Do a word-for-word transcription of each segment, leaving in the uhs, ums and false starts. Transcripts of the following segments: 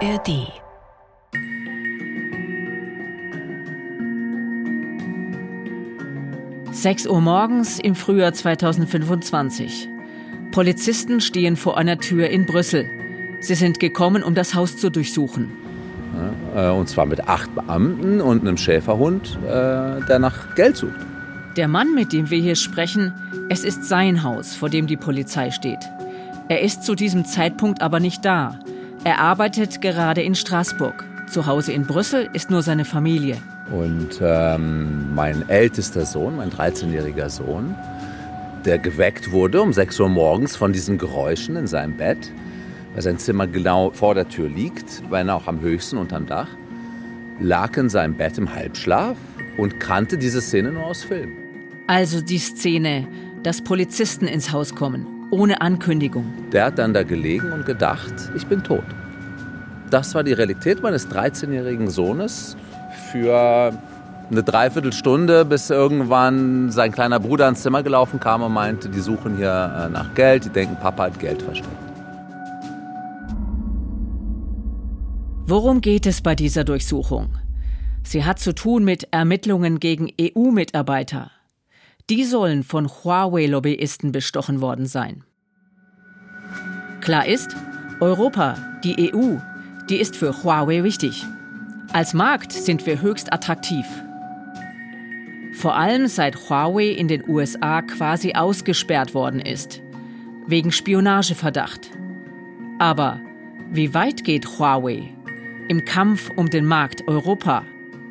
R D. sechs Uhr morgens im Frühjahr zweitausendfünfundzwanzig. Polizisten stehen vor einer Tür in Brüssel. Sie sind gekommen, um das Haus zu durchsuchen. Ja, und zwar mit acht Beamten und einem Schäferhund, äh, der nach Geld sucht. Der Mann, mit dem wir hier sprechen, es ist sein Haus, vor dem die Polizei steht. Er ist zu diesem Zeitpunkt aber nicht da. Er arbeitet gerade in Straßburg. Zu Hause in Brüssel ist nur seine Familie. Und ähm, mein ältester Sohn, mein dreizehnjähriger Sohn, der geweckt wurde um sechs Uhr morgens von diesen Geräuschen in seinem Bett, weil sein Zimmer genau vor der Tür liegt, wenn auch am höchsten unterm Dach, lag in seinem Bett im Halbschlaf und kannte diese Szene nur aus Film. Also die Szene, dass Polizisten ins Haus kommen, ohne Ankündigung. Der hat dann da gelegen und gedacht, ich bin tot. Das war die Realität meines dreizehnjährigen Sohnes für eine Dreiviertelstunde, bis irgendwann sein kleiner Bruder ins Zimmer gelaufen kam und meinte, die suchen hier nach Geld, die denken, Papa hat Geld versteckt. Worum geht es bei dieser Durchsuchung? Sie hat zu tun mit Ermittlungen gegen E U-Mitarbeiter. Die sollen von Huawei-Lobbyisten bestochen worden sein. Klar ist, Europa, die E U, die ist für Huawei wichtig. Als Markt sind wir höchst attraktiv. Vor allem seit Huawei in den U S A quasi ausgesperrt worden ist. Wegen Spionageverdacht. Aber wie weit geht Huawei im Kampf um den Markt Europa?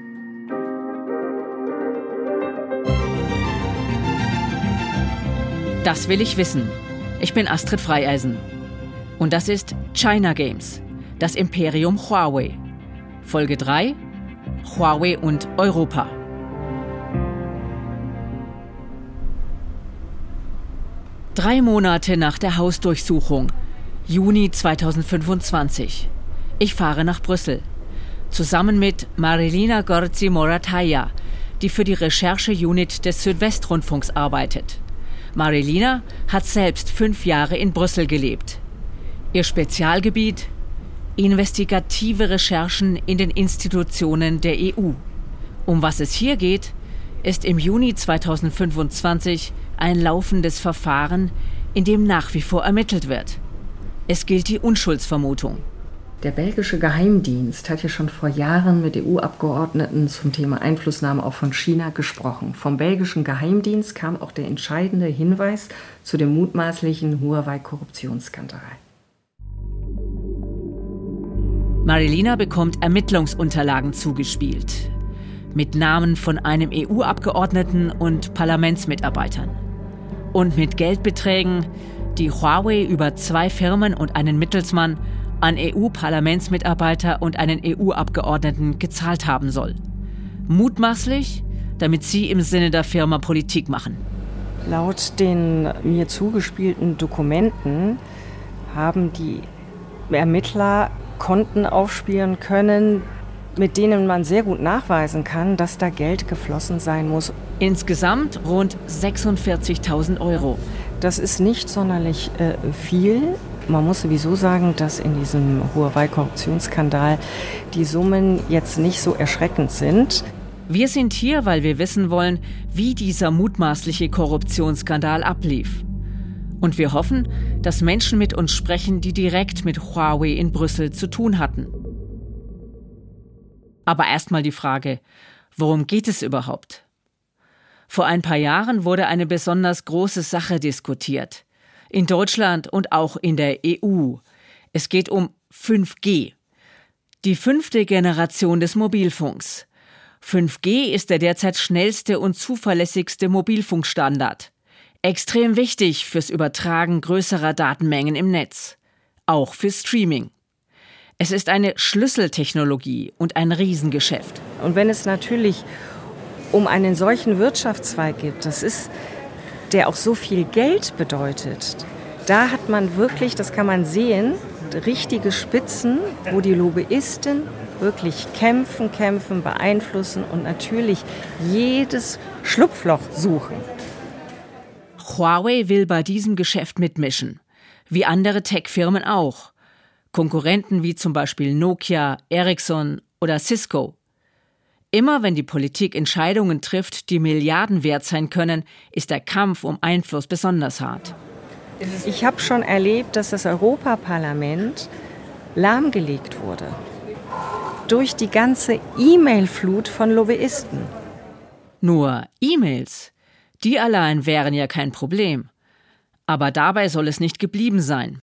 Das will ich wissen. Ich bin Astrid Freieisen. Und das ist China Games, das Imperium Huawei. Folge drei, Huawei und Europa. Drei Monate nach der Hausdurchsuchung, Juni zweitausendfünfundzwanzig. Ich fahre nach Brüssel. Zusammen mit Marilina Gorzi-Morataya, die für die Recherche-Unit des Südwestrundfunks arbeitet. Marilina hat selbst fünf Jahre in Brüssel gelebt. Ihr Spezialgebiet: investigative Recherchen in den Institutionen der E U. Um was es hier geht, ist im Juni zweitausendfünfundzwanzig ein laufendes Verfahren, in dem nach wie vor ermittelt wird. Es gilt die Unschuldsvermutung. Der belgische Geheimdienst hat ja schon vor Jahren mit E U-Abgeordneten zum Thema Einflussnahme auch von China gesprochen. Vom belgischen Geheimdienst kam auch der entscheidende Hinweis zu dem mutmaßlichen Huawei-Korruptionsskandal. Marilina bekommt Ermittlungsunterlagen zugespielt. Mit Namen von einem E U-Abgeordneten und Parlamentsmitarbeitern. Und mit Geldbeträgen, die Huawei über zwei Firmen und einen Mittelsmann an E U-Parlamentsmitarbeiter und einen E U-Abgeordneten gezahlt haben soll. Mutmaßlich, damit sie im Sinne der Firma Politik machen. Laut den mir zugespielten Dokumenten haben die Ermittler Konten aufspüren können, mit denen man sehr gut nachweisen kann, dass da Geld geflossen sein muss. Insgesamt rund sechsundvierzigtausend Euro. Das ist nicht sonderlich äh, viel. Man muss sowieso sagen, dass in diesem Huawei-Korruptionsskandal die Summen jetzt nicht so erschreckend sind. Wir sind hier, weil wir wissen wollen, wie dieser mutmaßliche Korruptionsskandal ablief. Und wir hoffen, dass Menschen mit uns sprechen, die direkt mit Huawei in Brüssel zu tun hatten. Aber erstmal die Frage, worum geht es überhaupt? Vor ein paar Jahren wurde eine besonders große Sache diskutiert. In Deutschland und auch in der E U. Es geht um fünf G. Die fünfte Generation des Mobilfunks. fünf G ist der derzeit schnellste und zuverlässigste Mobilfunkstandard. Extrem wichtig fürs Übertragen größerer Datenmengen im Netz. Auch für Streaming. Es ist eine Schlüsseltechnologie und ein Riesengeschäft. Und wenn es natürlich um einen solchen Wirtschaftszweig geht, das ist, der auch so viel Geld bedeutet, da hat man wirklich, das kann man sehen, richtige Spitzen, wo die Lobbyisten wirklich kämpfen, kämpfen, beeinflussen und natürlich jedes Schlupfloch suchen. Huawei will bei diesem Geschäft mitmischen, wie andere Tech-Firmen auch. Konkurrenten wie zum Beispiel Nokia, Ericsson oder Cisco. Immer wenn die Politik Entscheidungen trifft, die Milliarden wert sein können, ist der Kampf um Einfluss besonders hart. Ich habe schon erlebt, dass das Europaparlament lahmgelegt wurde durch die ganze E-Mail-Flut von Lobbyisten. Nur E-Mails, die allein wären ja kein Problem. Aber dabei soll es nicht geblieben sein.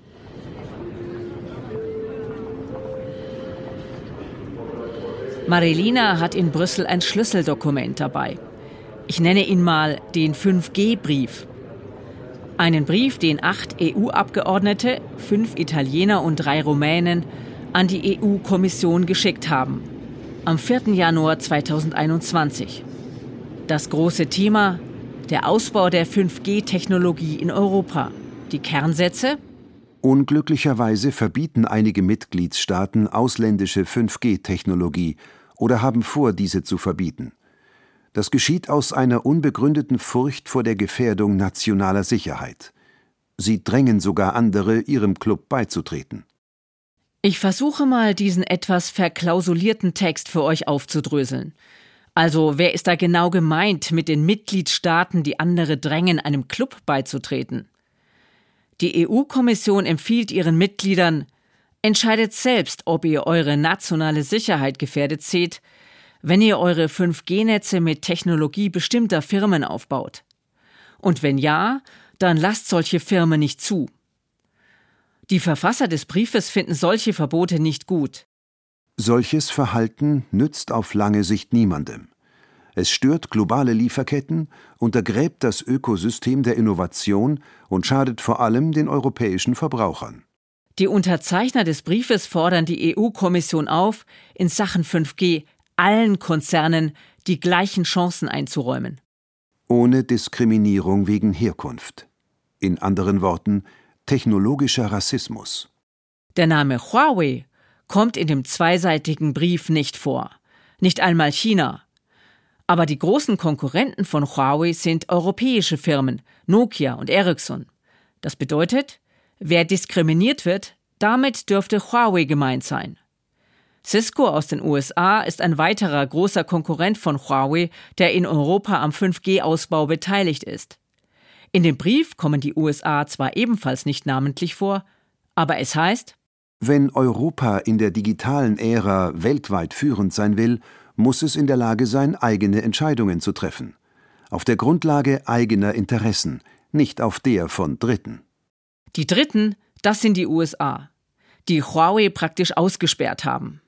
Marilina hat in Brüssel ein Schlüsseldokument dabei. Ich nenne ihn mal den fünf G Brief. Einen Brief, den acht E U-Abgeordnete, fünf Italiener und drei Rumänen, an die E U-Kommission geschickt haben. Am vierten Januar zweitausendeinundzwanzig. Das große Thema: der Ausbau der fünf G Technologie in Europa. Die Kernsätze: Unglücklicherweise verbieten einige Mitgliedstaaten ausländische fünf G Technologie oder haben vor, diese zu verbieten. Das geschieht aus einer unbegründeten Furcht vor der Gefährdung nationaler Sicherheit. Sie drängen sogar andere, ihrem Club beizutreten. Ich versuche mal, diesen etwas verklausulierten Text für euch aufzudröseln. Also, wer ist da genau gemeint mit den Mitgliedstaaten, die andere drängen, einem Club beizutreten? Die E U-Kommission empfiehlt ihren Mitgliedern: Entscheidet selbst, ob ihr eure nationale Sicherheit gefährdet seht, wenn ihr eure fünf G Netze mit Technologie bestimmter Firmen aufbaut. Und wenn ja, dann lasst solche Firmen nicht zu. Die Verfasser des Briefes finden solche Verbote nicht gut. Solches Verhalten nützt auf lange Sicht niemandem. Es stört globale Lieferketten, untergräbt das Ökosystem der Innovation und schadet vor allem den europäischen Verbrauchern. Die Unterzeichner des Briefes fordern die E U-Kommission auf, in Sachen fünf G allen Konzernen die gleichen Chancen einzuräumen. Ohne Diskriminierung wegen Herkunft. In anderen Worten, technologischer Rassismus. Der Name Huawei kommt in dem zweiseitigen Brief nicht vor. Nicht einmal China. Aber die großen Konkurrenten von Huawei sind europäische Firmen, Nokia und Ericsson. Das bedeutet, wer diskriminiert wird, damit dürfte Huawei gemeint sein. Cisco aus den U S A ist ein weiterer großer Konkurrent von Huawei, der in Europa am fünf G Ausbau beteiligt ist. In dem Brief kommen die U S A zwar ebenfalls nicht namentlich vor, aber es heißt: Wenn Europa in der digitalen Ära weltweit führend sein will, muss es in der Lage sein, eigene Entscheidungen zu treffen. Auf der Grundlage eigener Interessen, nicht auf der von Dritten. Die Dritten, das sind die U S A, die Huawei praktisch ausgesperrt haben.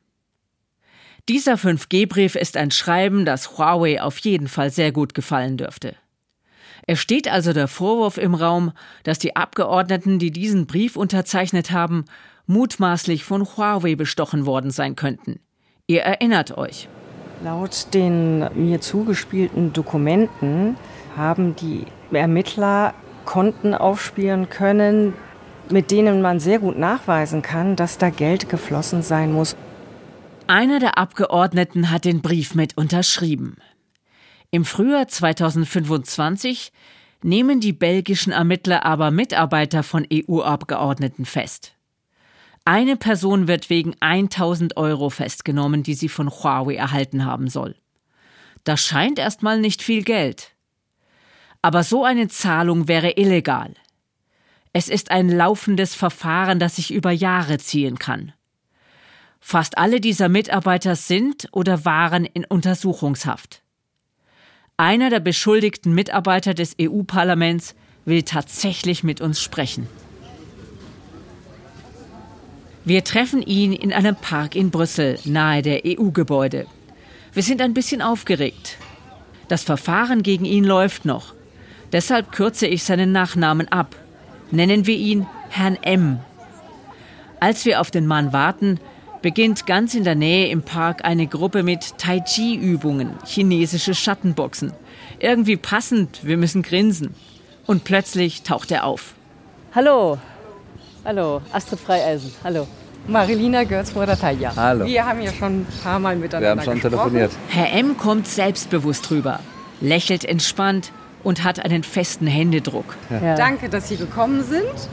Dieser fünf G Brief ist ein Schreiben, das Huawei auf jeden Fall sehr gut gefallen dürfte. Es steht also der Vorwurf im Raum, dass die Abgeordneten, die diesen Brief unterzeichnet haben, mutmaßlich von Huawei bestochen worden sein könnten. Ihr erinnert euch. Laut den mir zugespielten Dokumenten haben die Ermittler Konten aufspielen können, mit denen man sehr gut nachweisen kann, dass da Geld geflossen sein muss. Einer der Abgeordneten hat den Brief mit unterschrieben. Im Frühjahr zweitausendfünfundzwanzig nehmen die belgischen Ermittler aber Mitarbeiter von E U-Abgeordneten fest. Eine Person wird wegen tausend Euro festgenommen, die sie von Huawei erhalten haben soll. Das scheint erstmal nicht viel Geld. Aber so eine Zahlung wäre illegal. Es ist ein laufendes Verfahren, das sich über Jahre ziehen kann. Fast alle dieser Mitarbeiter sind oder waren in Untersuchungshaft. Einer der beschuldigten Mitarbeiter des E U-Parlaments will tatsächlich mit uns sprechen. Wir treffen ihn in einem Park in Brüssel, nahe der E U-Gebäude. Wir sind ein bisschen aufgeregt. Das Verfahren gegen ihn läuft noch. Deshalb kürze ich seinen Nachnamen ab. Nennen wir ihn Herrn M. Als wir auf den Mann warten, beginnt ganz in der Nähe im Park eine Gruppe mit Tai Chi-Übungen, chinesische Schattenboxen. Irgendwie passend, wir müssen grinsen. Und plötzlich taucht er auf. Hallo. Hallo, Astrid Freieisen. Hallo. Marilina Görz-Morataya. Hallo. Wir haben ja schon ein paar Mal miteinander Wir haben schon gesprochen. telefoniert. Herr M. kommt selbstbewusst rüber, lächelt entspannt und hat einen festen Händedruck. Ja. Danke, dass Sie gekommen sind.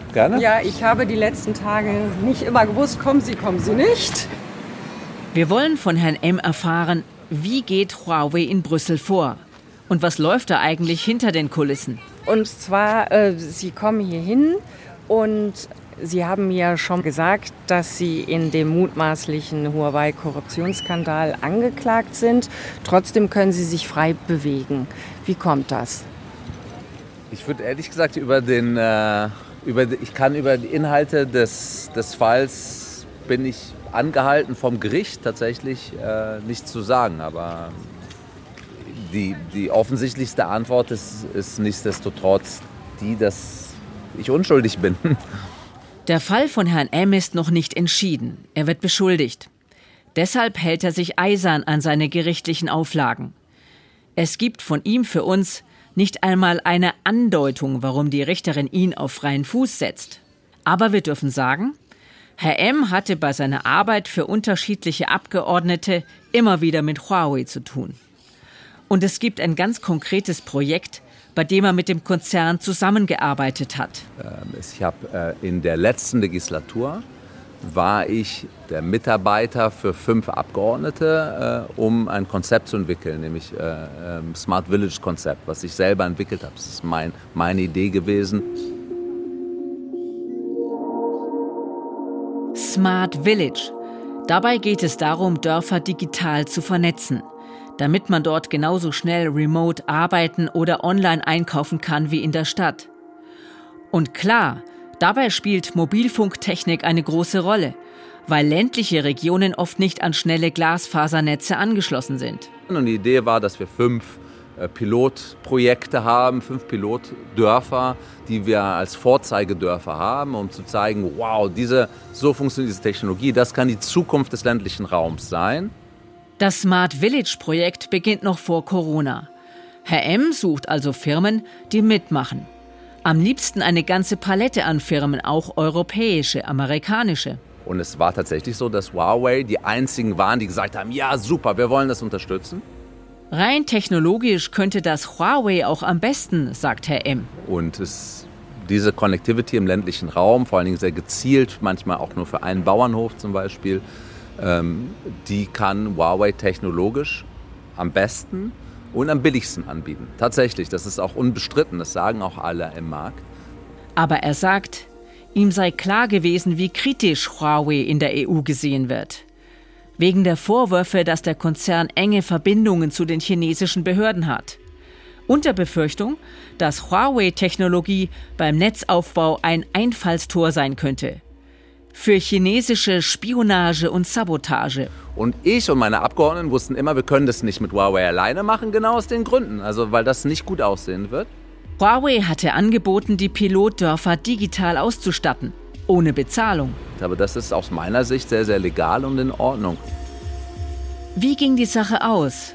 Gerne? Ja, ich habe die letzten Tage nicht immer gewusst, kommen Sie, kommen Sie nicht. Wir wollen von Herrn M. erfahren, wie geht Huawei in Brüssel vor? Und was läuft da eigentlich hinter den Kulissen? Und zwar, äh, Sie kommen hier hin und Sie haben mir schon gesagt, dass Sie in dem mutmaßlichen Huawei-Korruptionsskandal angeklagt sind. Trotzdem können Sie sich frei bewegen. Wie kommt das? Ich würde ehrlich gesagt über den, äh, über, ich kann über die Inhalte des, des Falls, bin ich angehalten vom Gericht tatsächlich äh, nichts zu sagen. Aber die, die offensichtlichste Antwort ist, ist nichtsdestotrotz die, dass ich unschuldig bin. Der Fall von Herrn M. ist noch nicht entschieden. Er wird beschuldigt. Deshalb hält er sich eisern an seine gerichtlichen Auflagen. Es gibt von ihm für uns nicht einmal eine Andeutung, warum die Richterin ihn auf freien Fuß setzt. Aber wir dürfen sagen, Herr M. hatte bei seiner Arbeit für unterschiedliche Abgeordnete immer wieder mit Huawei zu tun. Und es gibt ein ganz konkretes Projekt, bei dem er mit dem Konzern zusammengearbeitet hat. Ich habe äh, in der letzten Legislatur war ich der Mitarbeiter für fünf Abgeordnete, äh, um ein Konzept zu entwickeln, nämlich äh, äh, Smart Village Konzept, was ich selber entwickelt habe. Das ist mein, meine Idee gewesen. Smart Village. Dabei geht es darum, Dörfer digital zu vernetzen, damit man dort genauso schnell remote arbeiten oder online einkaufen kann wie in der Stadt. Und klar, dabei spielt Mobilfunktechnik eine große Rolle, weil ländliche Regionen oft nicht an schnelle Glasfasernetze angeschlossen sind. Und die Idee war, dass wir fünf äh, Pilotprojekte haben, fünf Pilotdörfer, die wir als Vorzeigedörfer haben, um zu zeigen, wow, diese, so funktioniert diese Technologie, das kann die Zukunft des ländlichen Raums sein. Das Smart Village-Projekt beginnt noch vor Corona. Herr M. sucht also Firmen, die mitmachen. Am liebsten eine ganze Palette an Firmen, auch europäische, amerikanische. Und es war tatsächlich so, dass Huawei die einzigen waren, die gesagt haben, ja super, wir wollen das unterstützen. Rein technologisch könnte das Huawei auch am besten, sagt Herr M. Und es, diese Connectivity im ländlichen Raum, vor allen Dingen sehr gezielt, manchmal auch nur für einen Bauernhof zum Beispiel, ähm, die kann Huawei technologisch am besten und am billigsten anbieten. Tatsächlich, das ist auch unbestritten, das sagen auch alle im Markt. Aber er sagt, ihm sei klar gewesen, wie kritisch Huawei in der E U gesehen wird. Wegen der Vorwürfe, dass der Konzern enge Verbindungen zu den chinesischen Behörden hat. Und der Befürchtung, dass Huawei-Technologie beim Netzaufbau ein Einfallstor sein könnte. Für chinesische Spionage und Sabotage. Und ich und meine Abgeordneten wussten immer, wir können das nicht mit Huawei alleine machen, genau aus den Gründen. Also weil das nicht gut aussehen wird. Huawei hatte angeboten, die Pilotdörfer digital auszustatten, ohne Bezahlung. Aber das ist aus meiner Sicht sehr, sehr legal und in Ordnung. Wie ging die Sache aus?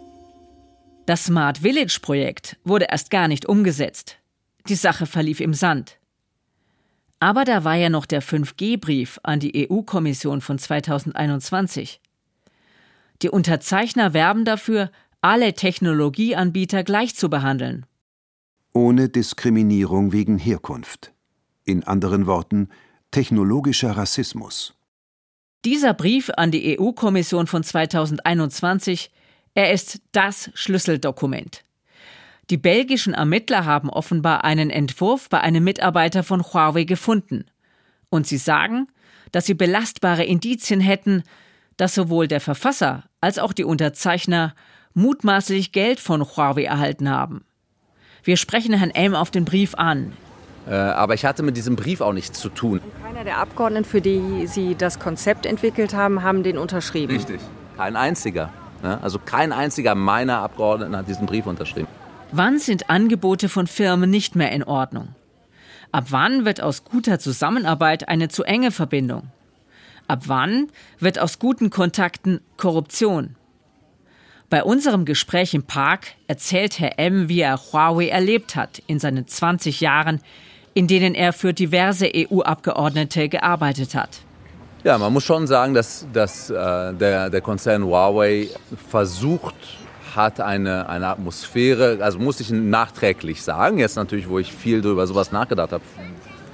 Das Smart Village-Projekt wurde erst gar nicht umgesetzt. Die Sache verlief im Sand. Aber da war ja noch der fünf G Brief an die E U-Kommission von zweitausendeinundzwanzig. Die Unterzeichner werben dafür, alle Technologieanbieter gleich zu behandeln. Ohne Diskriminierung wegen Herkunft. In anderen Worten, technologischer Rassismus. Dieser Brief an die E U-Kommission von zweitausendeinundzwanzig, er ist das Schlüsseldokument. Die belgischen Ermittler haben offenbar einen Entwurf bei einem Mitarbeiter von Huawei gefunden. Und sie sagen, dass sie belastbare Indizien hätten, dass sowohl der Verfasser als auch die Unterzeichner mutmaßlich Geld von Huawei erhalten haben. Wir sprechen Herrn M. auf den Brief an. Äh, aber ich hatte mit diesem Brief auch nichts zu tun. Keiner der Abgeordneten, für die Sie das Konzept entwickelt haben, haben den unterschrieben. Richtig. Kein einziger. Ne? Also kein einziger meiner Abgeordneten hat diesen Brief unterschrieben. Wann sind Angebote von Firmen nicht mehr in Ordnung? Ab wann wird aus guter Zusammenarbeit eine zu enge Verbindung? Ab wann wird aus guten Kontakten Korruption? Bei unserem Gespräch im Park erzählt Herr M., wie er Huawei erlebt hat in seinen zwanzig Jahren, in denen er für diverse E U-Abgeordnete gearbeitet hat. Ja, man muss schon sagen, dass, dass äh, der, der Konzern Huawei versucht hat, eine, eine Atmosphäre, also muss ich nachträglich sagen, jetzt natürlich, wo ich viel über sowas nachgedacht habe,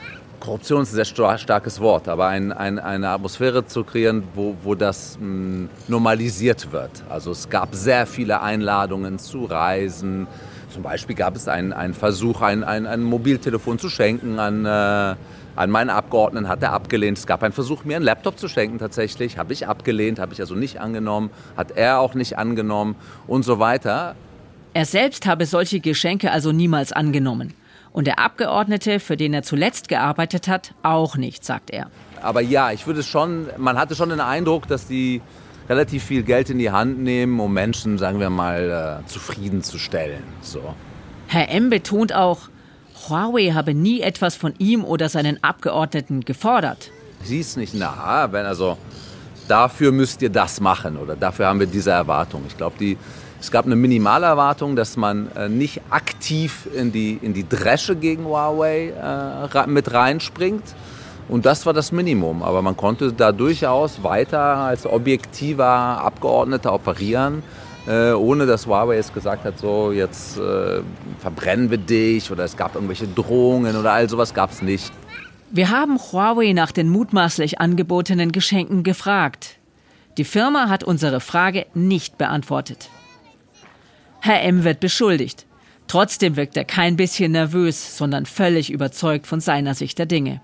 Korruption ist ein sehr starkes Wort, aber ein, ein, eine Atmosphäre zu kreieren, wo, wo das mh, normalisiert wird. Also es gab sehr viele Einladungen zu Reisen. Zum Beispiel gab es einen, einen Versuch, ein, ein, ein Mobiltelefon zu schenken an, äh, an meinen Abgeordneten, hat er abgelehnt. Es gab einen Versuch, mir einen Laptop zu schenken tatsächlich, habe ich abgelehnt, habe ich also nicht angenommen, hat er auch nicht angenommen und so weiter. Er selbst habe solche Geschenke also niemals angenommen. Und der Abgeordnete, für den er zuletzt gearbeitet hat, auch nicht, sagt er. Aber ja, ich würde schon, man hatte schon den Eindruck, dass die relativ viel Geld in die Hand nehmen, um Menschen, sagen wir mal, äh, zufriedenzustellen. So. Herr M. betont auch, Huawei habe nie etwas von ihm oder seinen Abgeordneten gefordert. Sie ist nicht nah, wenn also dafür müsst ihr das machen oder dafür haben wir diese Erwartung. Ich glaube, die Es gab eine Minimalerwartung, dass man äh, nicht aktiv in die, in die Dresche gegen Huawei äh, mit reinspringt. Und das war das Minimum. Aber man konnte da durchaus weiter als objektiver Abgeordneter operieren, äh, ohne dass Huawei es gesagt hat, so jetzt äh, verbrennen wir dich oder es gab irgendwelche Drohungen oder all sowas gab es nicht. Wir haben Huawei nach den mutmaßlich angebotenen Geschenken gefragt. Die Firma hat unsere Frage nicht beantwortet. Herr M. wird beschuldigt. Trotzdem wirkt er kein bisschen nervös, sondern völlig überzeugt von seiner Sicht der Dinge.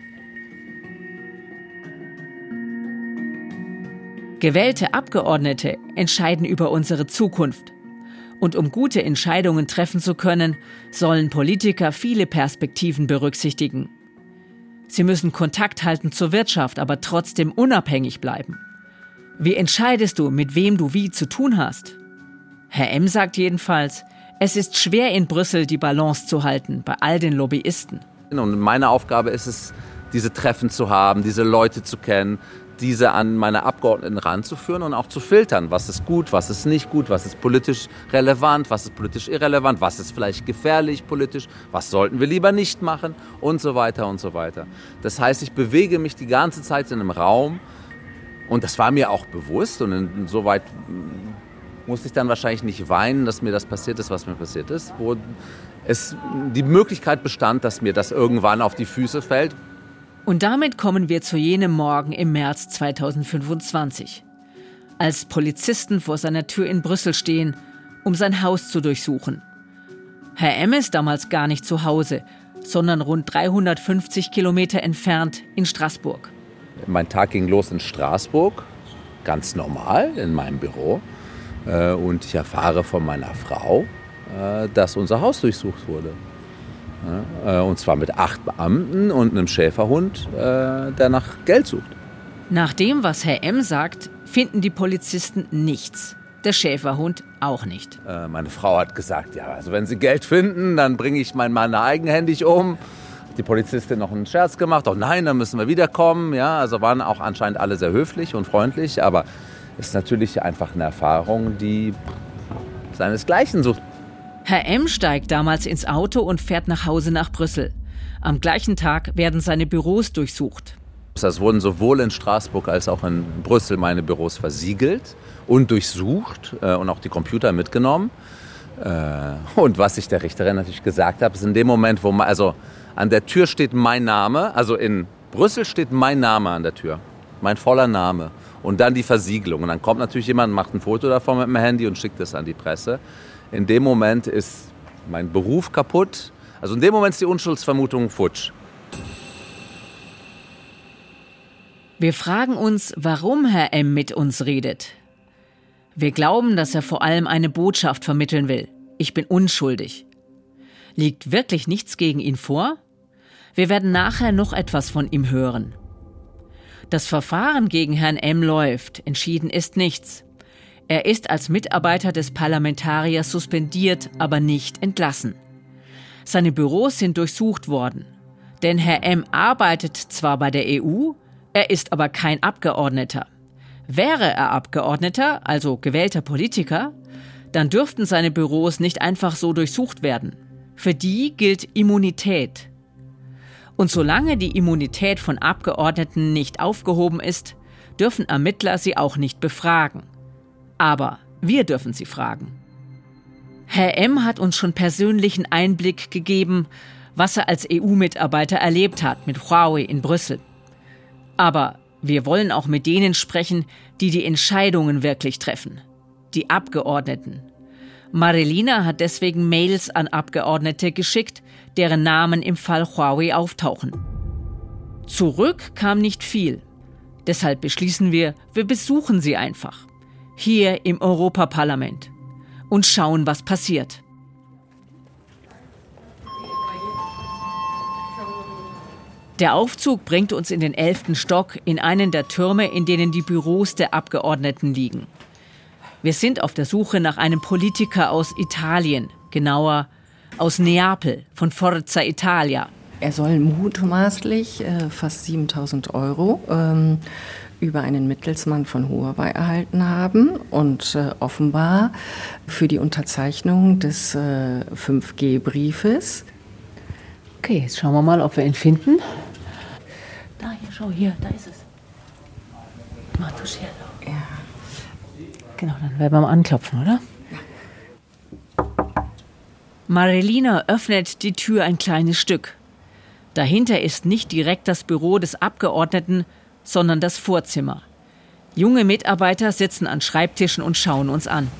Gewählte Abgeordnete entscheiden über unsere Zukunft. Und um gute Entscheidungen treffen zu können, sollen Politiker viele Perspektiven berücksichtigen. Sie müssen Kontakt halten zur Wirtschaft, aber trotzdem unabhängig bleiben. Wie entscheidest du, mit wem du wie zu tun hast? Herr M. sagt jedenfalls, es ist schwer in Brüssel die Balance zu halten bei all den Lobbyisten. Und meine Aufgabe ist es, diese Treffen zu haben, diese Leute zu kennen, diese an meine Abgeordneten ranzuführen und auch zu filtern. Was ist gut, was ist nicht gut, was ist politisch relevant, was ist politisch irrelevant, was ist vielleicht gefährlich politisch, was sollten wir lieber nicht machen und so weiter und so weiter. Das heißt, ich bewege mich die ganze Zeit in einem Raum und das war mir auch bewusst und insoweit musste ich dann wahrscheinlich nicht weinen, dass mir das passiert ist, was mir passiert ist, wo es die Möglichkeit bestand, dass mir das irgendwann auf die Füße fällt. Und damit kommen wir zu jenem Morgen im März zweitausendfünfundzwanzig, als Polizisten vor seiner Tür in Brüssel stehen, um sein Haus zu durchsuchen. Herr M. ist damals gar nicht zu Hause, sondern rund dreihundertfünfzig Kilometer entfernt in Straßburg. Mein Tag ging los in Straßburg, ganz normal in meinem Büro. Und ich erfahre von meiner Frau, dass unser Haus durchsucht wurde. Und zwar mit acht Beamten und einem Schäferhund, der nach Geld sucht. Nach dem, was Herr M. sagt, finden die Polizisten nichts. Der Schäferhund auch nicht. Meine Frau hat gesagt, ja, also wenn sie Geld finden, dann bringe ich meinen Mann eigenhändig um. Die Polizistin noch einen Scherz gemacht, oh nein, dann müssen wir wiederkommen. Ja, also waren auch anscheinend alle sehr höflich und freundlich, aber es ist natürlich einfach eine Erfahrung, die seinesgleichen sucht. Herr M. steigt damals ins Auto und fährt nach Hause nach Brüssel. Am gleichen Tag werden seine Büros durchsucht. Es wurden sowohl in Straßburg als auch in Brüssel meine Büros versiegelt und durchsucht äh, und auch die Computer mitgenommen. Äh, und was ich der Richterin natürlich gesagt habe, ist in dem Moment, wo man, also an der Tür steht mein Name, also in Brüssel steht mein Name an der Tür, mein voller Name. Und dann die Versiegelung. Und dann kommt natürlich jemand, macht ein Foto davon mit dem Handy und schickt es an die Presse. In dem Moment ist mein Beruf kaputt. Also in dem Moment ist die Unschuldsvermutung futsch. Wir fragen uns, warum Herr M. mit uns redet. Wir glauben, dass er vor allem eine Botschaft vermitteln will. Ich bin unschuldig. Liegt wirklich nichts gegen ihn vor? Wir werden nachher noch etwas von ihm hören. Das Verfahren gegen Herrn M. läuft, entschieden ist nichts. Er ist als Mitarbeiter des Parlamentariers suspendiert, aber nicht entlassen. Seine Büros sind durchsucht worden. Denn Herr M. arbeitet zwar bei der E U, er ist aber kein Abgeordneter. Wäre er Abgeordneter, also gewählter Politiker, dann dürften seine Büros nicht einfach so durchsucht werden. Für die gilt Immunität. Und solange die Immunität von Abgeordneten nicht aufgehoben ist, dürfen Ermittler sie auch nicht befragen. Aber wir dürfen sie fragen. Herr M. hat uns schon persönlichen Einblick gegeben, was er als E U-Mitarbeiter erlebt hat mit Huawei in Brüssel. Aber wir wollen auch mit denen sprechen, die die Entscheidungen wirklich treffen. Die Abgeordneten. Marilina hat deswegen Mails an Abgeordnete geschickt, deren Namen im Fall Huawei auftauchen. Zurück kam nicht viel. Deshalb beschließen wir, wir besuchen sie einfach. Hier im Europaparlament. Und schauen, was passiert. Der Aufzug bringt uns in den elften Stock in einen der Türme, in denen die Büros der Abgeordneten liegen. Wir sind auf der Suche nach einem Politiker aus Italien, genauer aus Neapel, von Forza Italia. Er soll mutmaßlich äh, fast siebentausend Euro ähm, über einen Mittelsmann von Huawei erhalten haben und äh, offenbar für die Unterzeichnung des äh, fünf G Briefes. Okay, jetzt schauen wir mal, ob wir ihn finden. Da, hier, schau, hier, da ist es. Martuschello. Ja. Genau, dann werden wir mal anklopfen, oder? Marilina öffnet die Tür ein kleines Stück. Dahinter ist nicht direkt das Büro des Abgeordneten, sondern das Vorzimmer. Junge Mitarbeiter sitzen an Schreibtischen und schauen uns an.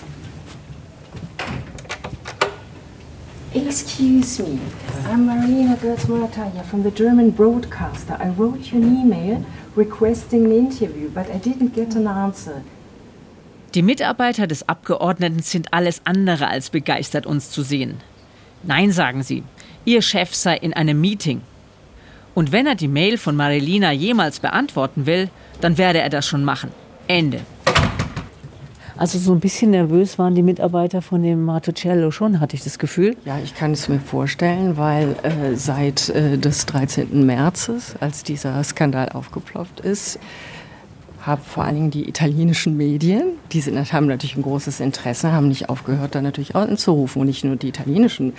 Excuse me, I'm Marilina Görz-Morataya from the German broadcaster. I wrote you an email requesting an interview, but I didn't get an answer. Die Mitarbeiter des Abgeordneten sind alles andere als begeistert, uns zu sehen. Nein, sagen sie, ihr Chef sei in einem Meeting. Und wenn er die Mail von Marilina jemals beantworten will, dann werde er das schon machen. Ende. Also so ein bisschen nervös waren die Mitarbeiter von dem Martuschello schon, hatte ich das Gefühl. Ja, ich kann es mir vorstellen, weil äh, seit äh, des dreizehnten Märzes, als dieser Skandal aufgeploppt ist, haben vor allen Dingen die italienischen Medien, die sind, haben natürlich ein großes Interesse, haben nicht aufgehört, da natürlich auch anzurufen. Und nicht nur die italienischen.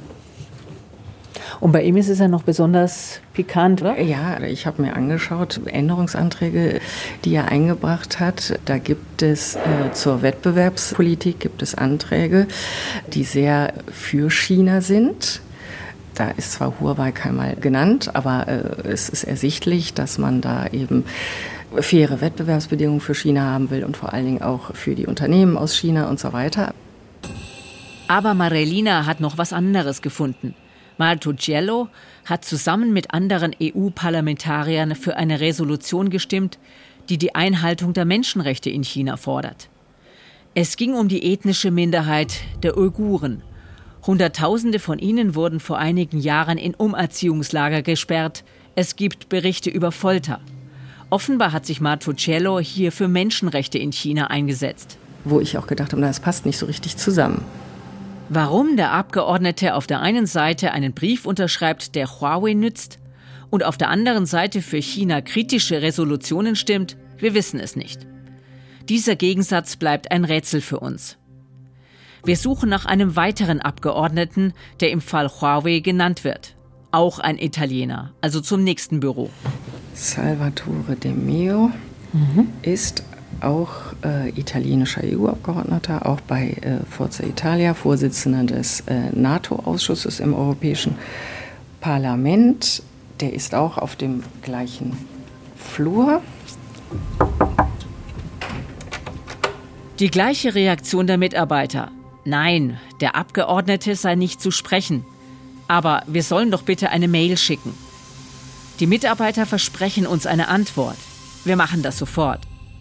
Und bei ihm ist es ja noch besonders pikant, oder? Ja, ich habe mir angeschaut, Änderungsanträge, die er eingebracht hat. Da gibt es äh, zur Wettbewerbspolitik gibt es Anträge, die sehr für China sind. Da ist zwar Huawei keinmal genannt, aber äh, es ist ersichtlich, dass man da eben faire Wettbewerbsbedingungen für China haben will und vor allen Dingen auch für die Unternehmen aus China und so weiter. Aber Marilina hat noch was anderes gefunden. Martuschello hat zusammen mit anderen E U-Parlamentariern für eine Resolution gestimmt, die die Einhaltung der Menschenrechte in China fordert. Es ging um die ethnische Minderheit der Uiguren. Hunderttausende von ihnen wurden vor einigen Jahren in Umerziehungslager gesperrt. Es gibt Berichte über Folter. Offenbar hat sich Martuschello hier für Menschenrechte in China eingesetzt. Wo ich auch gedacht habe, das passt nicht so richtig zusammen. Warum der Abgeordnete auf der einen Seite einen Brief unterschreibt, der Huawei nützt, und auf der anderen Seite für China kritische Resolutionen stimmt, wir wissen es nicht. Dieser Gegensatz bleibt ein Rätsel für uns. Wir suchen nach einem weiteren Abgeordneten, der im Fall Huawei genannt wird. Auch ein Italiener, also zum nächsten Büro. Salvatore De Meo mhm. ist auch äh, italienischer E U-Abgeordneter, auch bei äh, Forza Italia, Vorsitzender des äh, NATO-Ausschusses im Europäischen Parlament. Der ist auch auf dem gleichen Flur. Die gleiche Reaktion der Mitarbeiter. Nein, der Abgeordnete sei nicht zu sprechen. Aber wir sollen doch bitte eine Mail schicken. Die Mitarbeiter versprechen uns eine Antwort. Wir machen das sofort.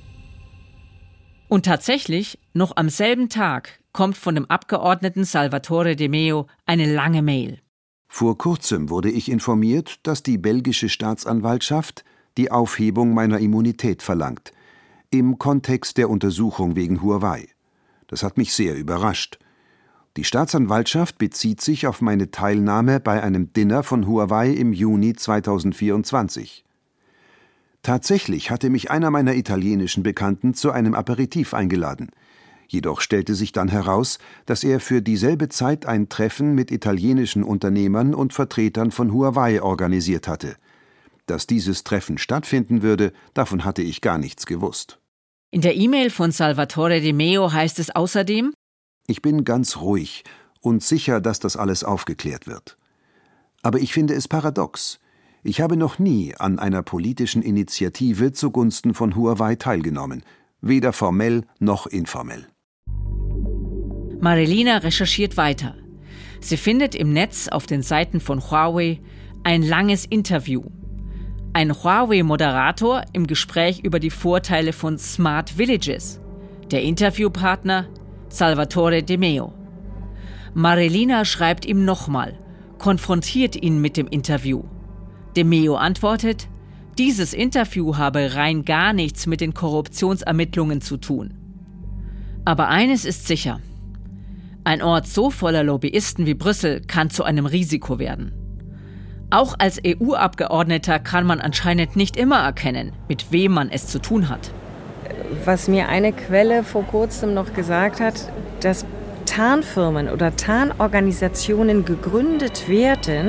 Und tatsächlich, noch am selben Tag kommt von dem Abgeordneten Salvatore De Meo eine lange Mail. Vor kurzem wurde ich informiert, dass die belgische Staatsanwaltschaft die Aufhebung meiner Immunität verlangt, im Kontext der Untersuchung wegen Huawei. Das hat mich sehr überrascht. Die Staatsanwaltschaft bezieht sich auf meine Teilnahme bei einem Dinner von Huawei im Juni zweitausendvierundzwanzig. Tatsächlich hatte mich einer meiner italienischen Bekannten zu einem Aperitif eingeladen. Jedoch stellte sich dann heraus, dass er für dieselbe Zeit ein Treffen mit italienischen Unternehmern und Vertretern von Huawei organisiert hatte. Dass dieses Treffen stattfinden würde, davon hatte ich gar nichts gewusst. In der E-Mail von Salvatore De Meo heißt es außerdem: Ich bin ganz ruhig und sicher, dass das alles aufgeklärt wird. Aber ich finde es paradox. Ich habe noch nie an einer politischen Initiative zugunsten von Huawei teilgenommen, weder formell noch informell. Marilina recherchiert weiter. Sie findet im Netz auf den Seiten von Huawei ein langes Interview. Ein Huawei-Moderator im Gespräch über die Vorteile von Smart Villages. Der Interviewpartner Salvatore De Meo. Marilina schreibt ihm nochmal, konfrontiert ihn mit dem Interview. De Meo antwortet, dieses Interview habe rein gar nichts mit den Korruptionsermittlungen zu tun. Aber eines ist sicher: Ein Ort so voller Lobbyisten wie Brüssel kann zu einem Risiko werden. Auch als E U-Abgeordneter kann man anscheinend nicht immer erkennen, mit wem man es zu tun hat. Was mir eine Quelle vor kurzem noch gesagt hat, dass Tarnfirmen oder Tarnorganisationen gegründet werden,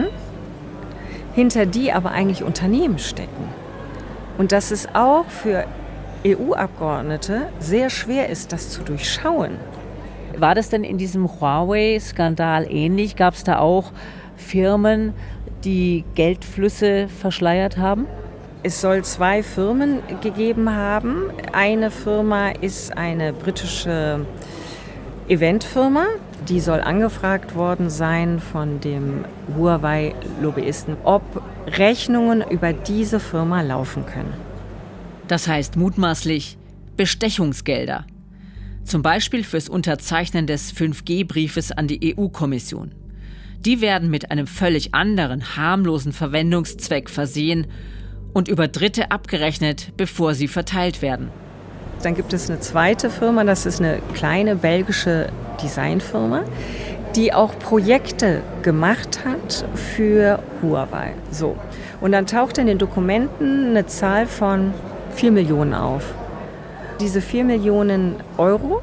hinter die aber eigentlich Unternehmen stecken. Und dass es auch für E U-Abgeordnete sehr schwer ist, das zu durchschauen. War das denn in diesem Huawei-Skandal ähnlich? Gab es da auch Firmen, die Geldflüsse verschleiert haben? Es soll zwei Firmen gegeben haben. Eine Firma ist eine britische Eventfirma. Die soll angefragt worden sein von dem Huawei-Lobbyisten, ob Rechnungen über diese Firma laufen können. Das heißt mutmaßlich Bestechungsgelder. Zum Beispiel fürs Unterzeichnen des fünf G Briefes an die E U-Kommission. Die werden mit einem völlig anderen, harmlosen Verwendungszweck versehen und über Dritte abgerechnet, bevor sie verteilt werden. Dann gibt es eine zweite Firma, das ist eine kleine belgische Designfirma, die auch Projekte gemacht hat für Huawei. So. Und dann taucht in den Dokumenten eine Zahl von vier Millionen auf. Diese vier Millionen Euro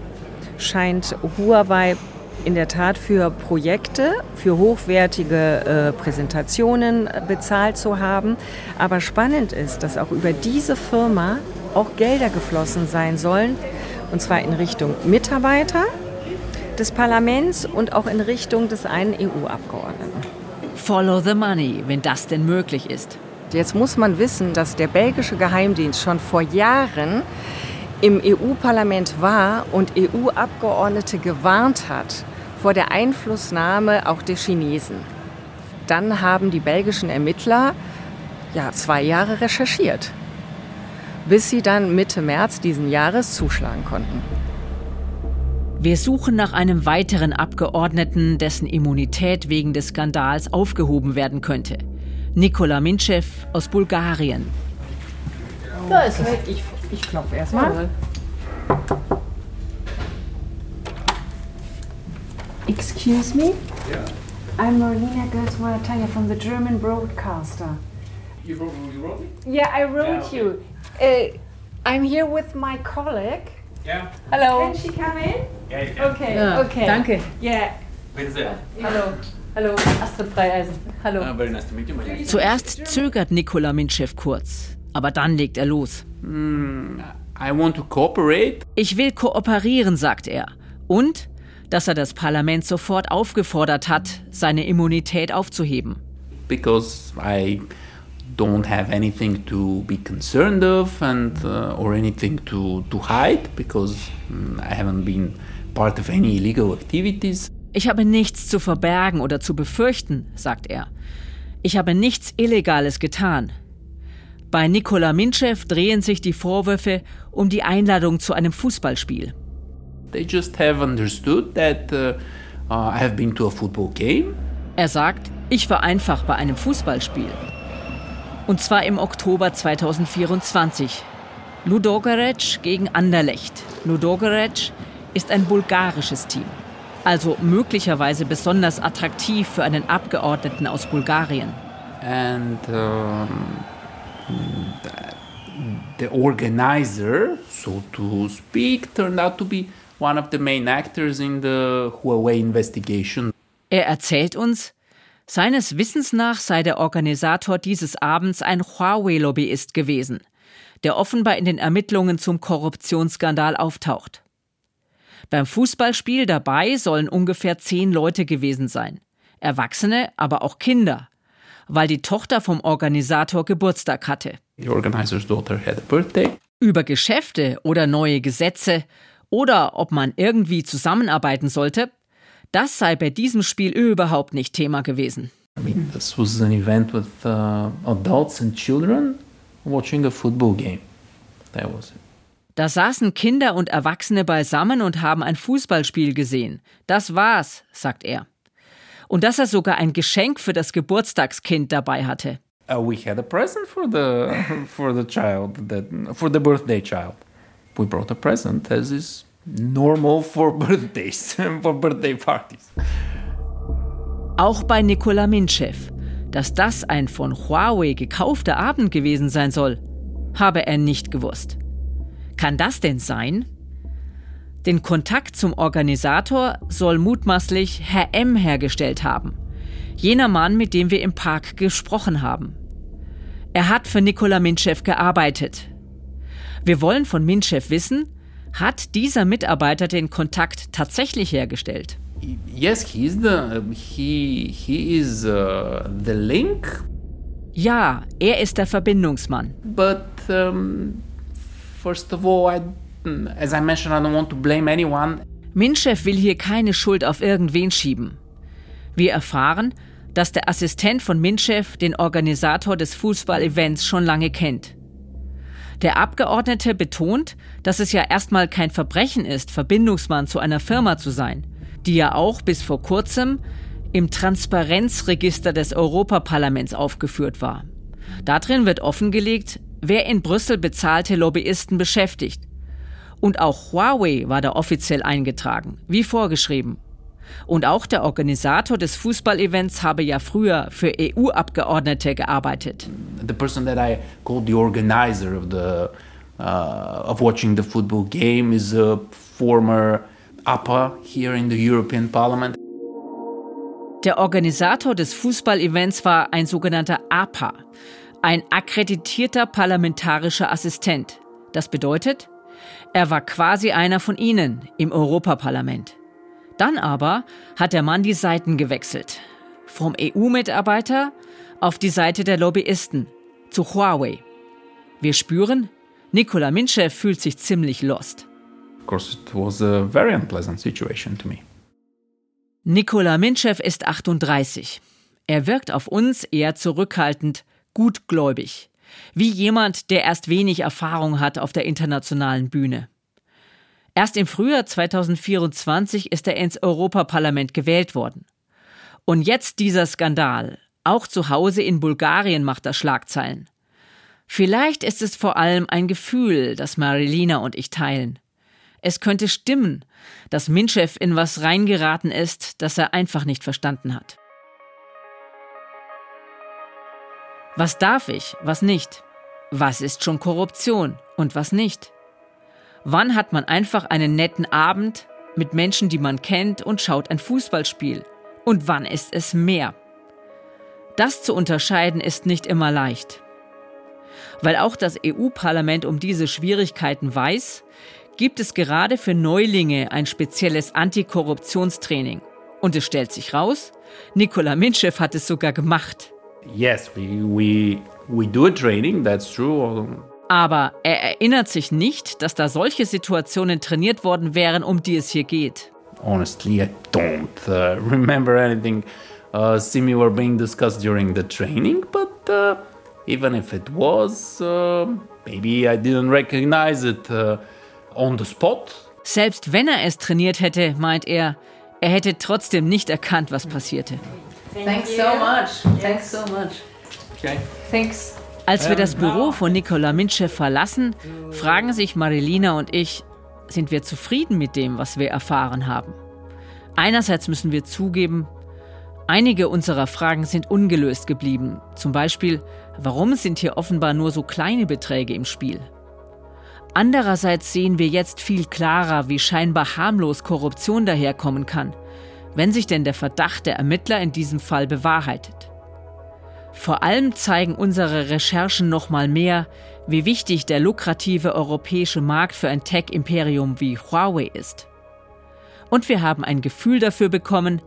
scheint Huawei in der Tat für Projekte, für hochwertige äh, Präsentationen bezahlt zu haben. Aber spannend ist, dass auch über diese Firma auch Gelder geflossen sein sollen, und zwar in Richtung Mitarbeiter des Parlaments und auch in Richtung des einen E U-Abgeordneten. Follow the money, wenn das denn möglich ist. Jetzt muss man wissen, dass der belgische Geheimdienst schon vor Jahren im E U-Parlament war und E U-Abgeordnete gewarnt hat vor der Einflussnahme auch der Chinesen. Dann haben die belgischen Ermittler ja, zwei Jahre recherchiert, bis sie dann Mitte März diesen Jahres zuschlagen konnten. Wir suchen nach einem weiteren Abgeordneten, dessen Immunität wegen des Skandals aufgehoben werden könnte. Nikola Mintschew aus Bulgarien. Da ist es. Ich, ich klopfe erstmal. Excuse me? Yeah. I'm Marilina Götz-Morataya from the German broadcaster. You wrote, you wrote me? Yeah, I wrote Yeah, okay. you. Uh, I'm here with my colleague. Yeah. Hello. Can she come in? Yeah, you can. Okay, Ja, okay. danke. Yeah. Bitte sehr. Hallo. Hallo, Astrid Freieisen. Hallo. Uh, very nice to meet you. My name is- Zuerst zögert Nikola Mintschew kurz, aber dann legt er los. Mm, I want to cooperate. Ich will kooperieren, sagt er. Und, dass er das Parlament sofort aufgefordert hat, seine Immunität aufzuheben. Because I don't have anything to be concerned of and uh, or anything to, to hide because mm, I haven't been part of any illegal activities. Ich habe nichts zu verbergen oder zu befürchten, sagt er. Ich habe nichts Illegales getan. Bei Nikola Mintschew drehen sich die Vorwürfe um die Einladung zu einem Fußballspiel. They just have understood that uh, uh, I have been to a football game. Er sagt, ich war einfach bei einem Fußballspiel. Und zwar im Oktober zweitausendvierundzwanzig. Ludogorets gegen Anderlecht. Ludogorets ist ein bulgarisches Team. Also möglicherweise besonders attraktiv für einen Abgeordneten aus Bulgarien. And um, the organizer, so to speak, turned out to be one of the main actors in the Huawei investigation. Er erzählt uns, seines Wissens nach sei der Organisator dieses Abends ein Huawei-Lobbyist gewesen, der offenbar in den Ermittlungen zum Korruptionsskandal auftaucht. Beim Fußballspiel dabei sollen ungefähr zehn Leute gewesen sein. Erwachsene, aber auch Kinder, weil die Tochter vom Organisator Geburtstag hatte. The organizer's daughter had a birthday. Über Geschäfte oder neue Gesetze oder ob man irgendwie zusammenarbeiten sollte, das sei bei diesem Spiel überhaupt nicht Thema gewesen. I mean, this was an event with uh, adults and children watching a football game. That was it. Da saßen Kinder und Erwachsene beisammen und haben ein Fußballspiel gesehen. Das war's, sagt er. Und dass er sogar ein Geschenk für das Geburtstagskind dabei hatte. Uh, we had a present for the for the child, that, for the birthday child. We brought a present, as is normal for birthdays, for birthday parties. Auch bei Nikola Mintschew, dass das ein von Huawei gekaufter Abend gewesen sein soll, habe er nicht gewusst. Kann das denn sein? Den Kontakt zum Organisator soll mutmaßlich Herr M. hergestellt haben. Jener Mann, mit dem wir im Park gesprochen haben. Er hat für Nikola Mintschew gearbeitet. Wir wollen von Mintschew wissen, hat dieser Mitarbeiter den Kontakt tatsächlich hergestellt? Yes, he is the he he is uh, the link. Ja, er ist der Verbindungsmann. But um, first of all, I, as I mentioned, I don't want to blame anyone. Mintschew will hier keine Schuld auf irgendwen schieben. Wir erfahren, dass der Assistent von Mintschew den Organisator des Fußball-Events schon lange kennt. Der Abgeordnete betont, dass es ja erstmal kein Verbrechen ist, Verbindungsmann zu einer Firma zu sein, die ja auch bis vor kurzem im Transparenzregister des Europaparlaments aufgeführt war. Darin wird offengelegt, wer in Brüssel bezahlte Lobbyisten beschäftigt. Und auch Huawei war da offiziell eingetragen, wie vorgeschrieben. Und auch der Organisator des Fußball-Events habe ja früher für E U-Abgeordnete gearbeitet. The person that I called the organizer of the uh, of watching the football game is a former A P A here in the European Parliament. Der Organisator des Fußball-Events war ein sogenannter A P A, ein akkreditierter parlamentarischer Assistent. Das bedeutet, er war quasi einer von Ihnen im Europaparlament. Dann aber hat der Mann die Seiten gewechselt. Vom E U-Mitarbeiter auf die Seite der Lobbyisten, zu Huawei. Wir spüren, Nikola Mintschew fühlt sich ziemlich lost. Of course, it was a very unpleasant situation to me. Nikola Mintschew ist achtunddreißig. Er wirkt auf uns eher zurückhaltend, gutgläubig. Wie jemand, der erst wenig Erfahrung hat auf der internationalen Bühne. Erst im Frühjahr zweitausendvierundzwanzig ist er ins Europaparlament gewählt worden. Und jetzt dieser Skandal. Auch zu Hause in Bulgarien macht er Schlagzeilen. Vielleicht ist es vor allem ein Gefühl, das Marilina und ich teilen. Es könnte stimmen, dass Mintschew in was reingeraten ist, das er einfach nicht verstanden hat. Was darf ich, was nicht? Was ist schon Korruption und was nicht? Wann hat man einfach einen netten Abend mit Menschen, die man kennt und schaut ein Fußballspiel? Und wann ist es mehr? Das zu unterscheiden ist nicht immer leicht. Weil auch das E U-Parlament um diese Schwierigkeiten weiß, gibt es gerade für Neulinge ein spezielles Antikorruptionstraining. Und es stellt sich raus, Nikola Mintschew hat es sogar gemacht. Yes, we we we do a training, that's true. Aber er erinnert sich nicht, dass da solche Situationen trainiert worden wären, um die es hier geht. Honestly, I don't uh, remember anything uh, similar being discussed during the training, but uh, even if it was, uh, maybe I didn't recognize it uh, on the spot. Selbst wenn er es trainiert hätte, meint er, er hätte trotzdem nicht erkannt, was passierte. Thanks so much. Thanks so much. Okay. Thanks. Als wir das Büro von Nikola Mintschew verlassen, fragen sich Marilina und ich, sind wir zufrieden mit dem, was wir erfahren haben? Einerseits müssen wir zugeben, einige unserer Fragen sind ungelöst geblieben. Zum Beispiel, warum sind hier offenbar nur so kleine Beträge im Spiel? Andererseits sehen wir jetzt viel klarer, wie scheinbar harmlos Korruption daherkommen kann, wenn sich denn der Verdacht der Ermittler in diesem Fall bewahrheitet. Vor allem zeigen unsere Recherchen noch mal mehr, wie wichtig der lukrative europäische Markt für ein Tech-Imperium wie Huawei ist. Und wir haben ein Gefühl dafür bekommen,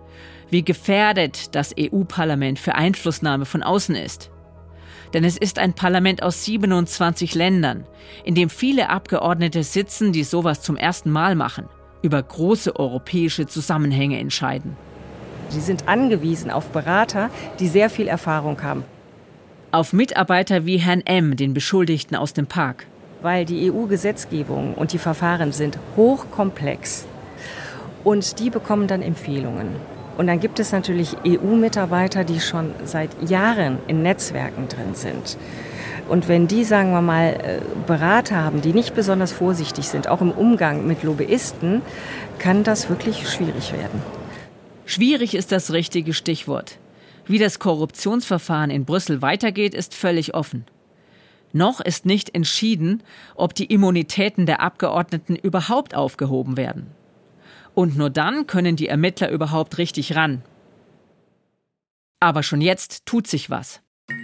wie gefährdet das E U-Parlament für Einflussnahme von außen ist. Denn es ist ein Parlament aus siebenundzwanzig Ländern, in dem viele Abgeordnete sitzen, die sowas zum ersten Mal machen, über große europäische Zusammenhänge entscheiden. Sie sind angewiesen auf Berater, die sehr viel Erfahrung haben. Auf Mitarbeiter wie Herrn M., den Beschuldigten aus dem Park. Weil die E U-Gesetzgebung und die Verfahren sind hochkomplex. Und die bekommen dann Empfehlungen. Und dann gibt es natürlich E U-Mitarbeiter, die schon seit Jahren in Netzwerken drin sind. Und wenn die, sagen wir mal, Berater haben, die nicht besonders vorsichtig sind, auch im Umgang mit Lobbyisten, kann das wirklich schwierig werden. Schwierig ist das richtige Stichwort. Wie das Korruptionsverfahren in Brüssel weitergeht, ist völlig offen. Noch ist nicht entschieden, ob die Immunitäten der Abgeordneten überhaupt aufgehoben werden. Und nur dann können die Ermittler überhaupt richtig ran. Aber schon jetzt tut sich was.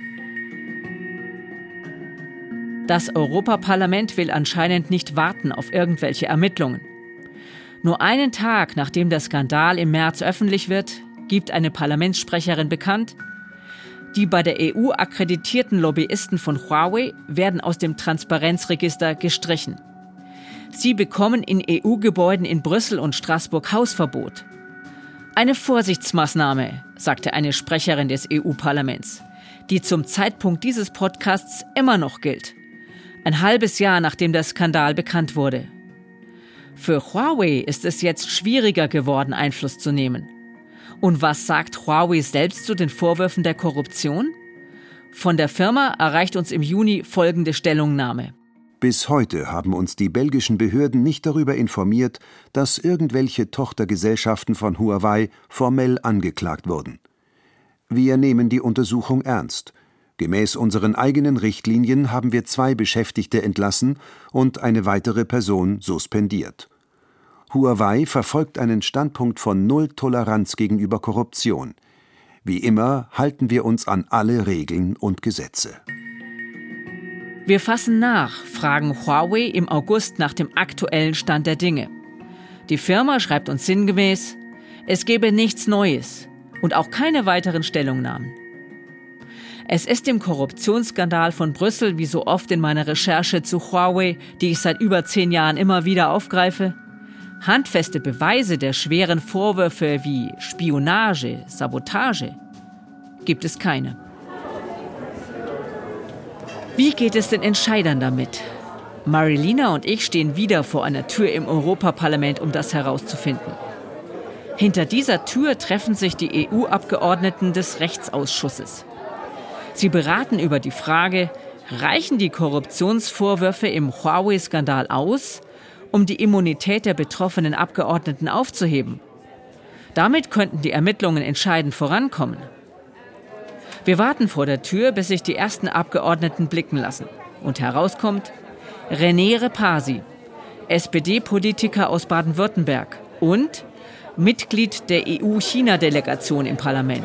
Das Europaparlament will anscheinend nicht warten auf irgendwelche Ermittlungen. Nur einen Tag nachdem der Skandal im März öffentlich wird, gibt eine Parlamentssprecherin bekannt, die bei der E U akkreditierten Lobbyisten von Huawei werden aus dem Transparenzregister gestrichen. Sie bekommen in E U-Gebäuden in Brüssel und Straßburg Hausverbot. Eine Vorsichtsmaßnahme, sagte eine Sprecherin des E U-Parlaments, die zum Zeitpunkt dieses Podcasts immer noch gilt. Ein halbes Jahr nachdem der Skandal bekannt wurde. Für Huawei ist es jetzt schwieriger geworden, Einfluss zu nehmen. Und was sagt Huawei selbst zu den Vorwürfen der Korruption? Von der Firma erreicht uns im Juni folgende Stellungnahme. Bis heute haben uns die belgischen Behörden nicht darüber informiert, dass irgendwelche Tochtergesellschaften von Huawei formell angeklagt wurden. Wir nehmen die Untersuchung ernst. Gemäß unseren eigenen Richtlinien haben wir zwei Beschäftigte entlassen und eine weitere Person suspendiert. Huawei verfolgt einen Standpunkt von Null Toleranz gegenüber Korruption. Wie immer halten wir uns an alle Regeln und Gesetze. Wir fassen nach, fragen Huawei im August nach dem aktuellen Stand der Dinge. Die Firma schreibt uns sinngemäß, es gebe nichts Neues und auch keine weiteren Stellungnahmen. Es ist im Korruptionsskandal von Brüssel, wie so oft in meiner Recherche zu Huawei, die ich seit über zehn Jahren immer wieder aufgreife, handfeste Beweise der schweren Vorwürfe wie Spionage, Sabotage gibt es keine. Wie geht es den Entscheidern damit? Marilina und ich stehen wieder vor einer Tür im Europaparlament, um das herauszufinden. Hinter dieser Tür treffen sich die E U-Abgeordneten des Rechtsausschusses. Sie beraten über die Frage, reichen die Korruptionsvorwürfe im Huawei-Skandal aus, um die Immunität der betroffenen Abgeordneten aufzuheben? Damit könnten die Ermittlungen entscheidend vorankommen. Wir warten vor der Tür, bis sich die ersten Abgeordneten blicken lassen. Und herauskommt René Repasi, S P D-Politiker aus Baden-Württemberg und Mitglied der E U-China-Delegation im Parlament.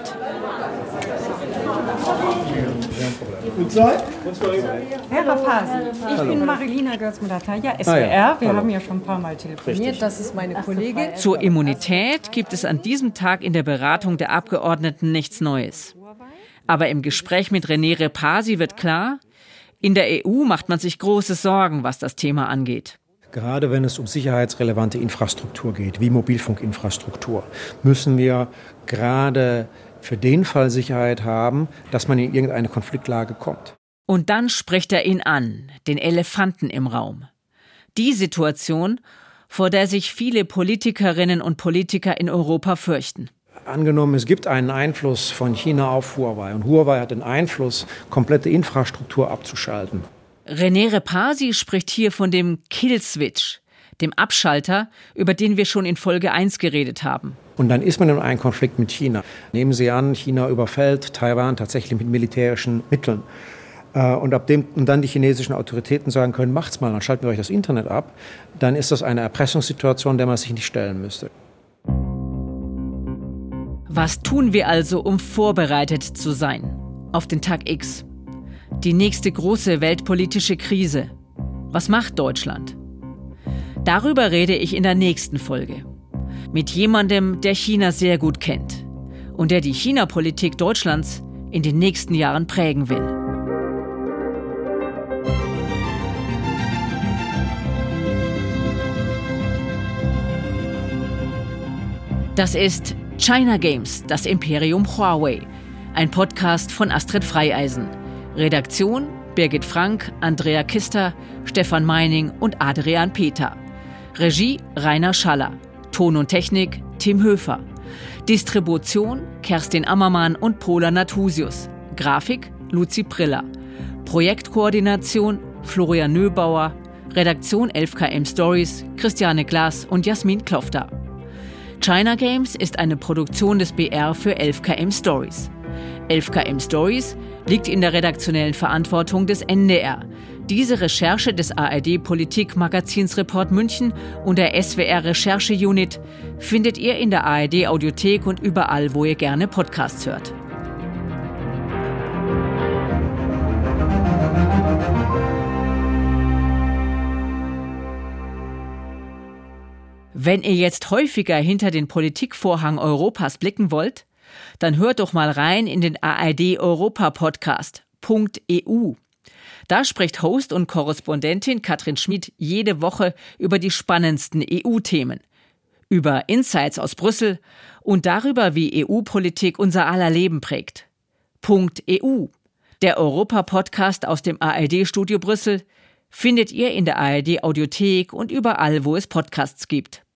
Herr Repasi, ich bin Marilina Görz-Morataya, S W R. Wir haben ja schon ein paar Mal telefoniert. Das ist meine Kollegin. Zur Immunität gibt es an diesem Tag in der Beratung der Abgeordneten nichts Neues. Aber im Gespräch mit René Repasi wird klar, in der E U macht man sich große Sorgen, was das Thema angeht. Gerade wenn es um sicherheitsrelevante Infrastruktur geht, wie Mobilfunkinfrastruktur, müssen wir gerade für den Fall Sicherheit haben, dass man in irgendeine Konfliktlage kommt. Und dann spricht er ihn an, den Elefanten im Raum. Die Situation, vor der sich viele Politikerinnen und Politiker in Europa fürchten. Angenommen, es gibt einen Einfluss von China auf Huawei und Huawei hat den Einfluss, komplette Infrastruktur abzuschalten. René Repasi spricht hier von dem Kill-Switch, dem Abschalter, über den wir schon in Folge eins geredet haben. Und dann ist man in einem Konflikt mit China. Nehmen Sie an, China überfällt Taiwan tatsächlich mit militärischen Mitteln. Und ab dem und dann die chinesischen Autoritäten sagen können, macht's mal, dann schalten wir euch das Internet ab, dann ist das eine Erpressungssituation, der man sich nicht stellen müsste. Was tun wir also, um vorbereitet zu sein auf den Tag X? Die nächste große weltpolitische Krise. Was macht Deutschland? Darüber rede ich in der nächsten Folge. Mit jemandem, der China sehr gut kennt. und der die China-Politik Deutschlands in den nächsten Jahren prägen will. Das ist China Games, das Imperium Huawei. Ein Podcast von Astrid Freieisen. Redaktion Birgit Frank, Andrea Kister, Stefan Meining und Adrian Peter. Regie Rainer Schaller. Ton und Technik Tim Höfer. Distribution Kerstin Ammermann und Pola Nathusius. Grafik Luzi Priller. Projektkoordination Florian Nöbauer. Redaktion elf K M Stories Christiane Glas und Jasmin Klofter. China Games ist eine Produktion des B R für elf K M Stories. elf K M Stories liegt in der redaktionellen Verantwortung des N D R. Diese Recherche des A R D-Politik-Magazinsreport München und der S W R-Recherche-Unit findet ihr in der A R D-Audiothek und überall, wo ihr gerne Podcasts hört. Wenn ihr jetzt häufiger hinter den Politikvorhang Europas blicken wollt, dann hört doch mal rein in den A R D-Europa-Podcast .eu. Da spricht Host und Korrespondentin Katrin Schmid jede Woche über die spannendsten E U-Themen, über Insights aus Brüssel und darüber, wie E U-Politik unser aller Leben prägt. .eu, der Europa-Podcast aus dem A R D-Studio Brüssel, findet ihr in der A R D-Audiothek und überall, wo es Podcasts gibt.